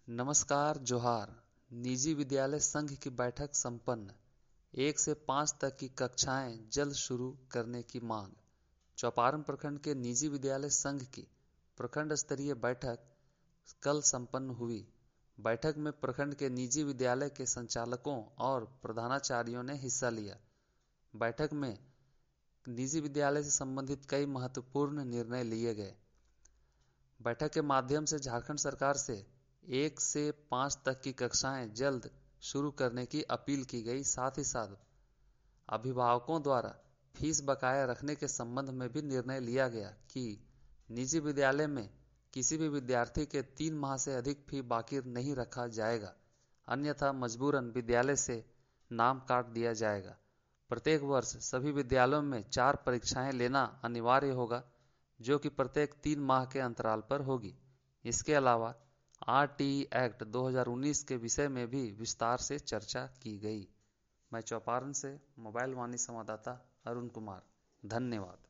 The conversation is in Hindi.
नमस्कार जोहार। निजी विद्यालय संघ की बैठक संपन्न। 1 से 5 तक की कक्षाएं जल्द शुरू करने की मांग। चौपारण प्रखंड के निजी विद्यालय संघ की प्रखंड स्तरीय बैठक कल संपन्न हुई। बैठक में प्रखंड के निजी विद्यालय के संचालकों और प्रधानाचार्यों ने हिस्सा लिया। बैठक में निजी विद्यालय से संबंधित कई महत्वपूर्ण निर्णय लिए गए। बैठक के माध्यम से झारखंड सरकार से 1 से 5 तक की कक्षाएं जल्द शुरू करने की अपील की गई। साथ ही साथ अभिभावकों द्वारा फीस बकाया रखने के संबंध में भी निर्णय लिया गया कि निजी विद्यालय में किसी भी विद्यार्थी के 3 माह से अधिक फी बाकी नहीं रखा जाएगा, अन्यथा मजबूरन विद्यालय से नाम काट दिया जाएगा। प्रत्येक वर्ष सभी विद्यालयों में 4 परीक्षाएं लेना अनिवार्य होगा, जो कि प्रत्येक 3 माह के अंतराल पर होगी। इसके अलावा आरटीई एक्ट 2019 के विषय में भी विस्तार से चर्चा की गई। मैं चौपारण से मोबाइल वाणी संवाददाता अरुण कुमार। धन्यवाद।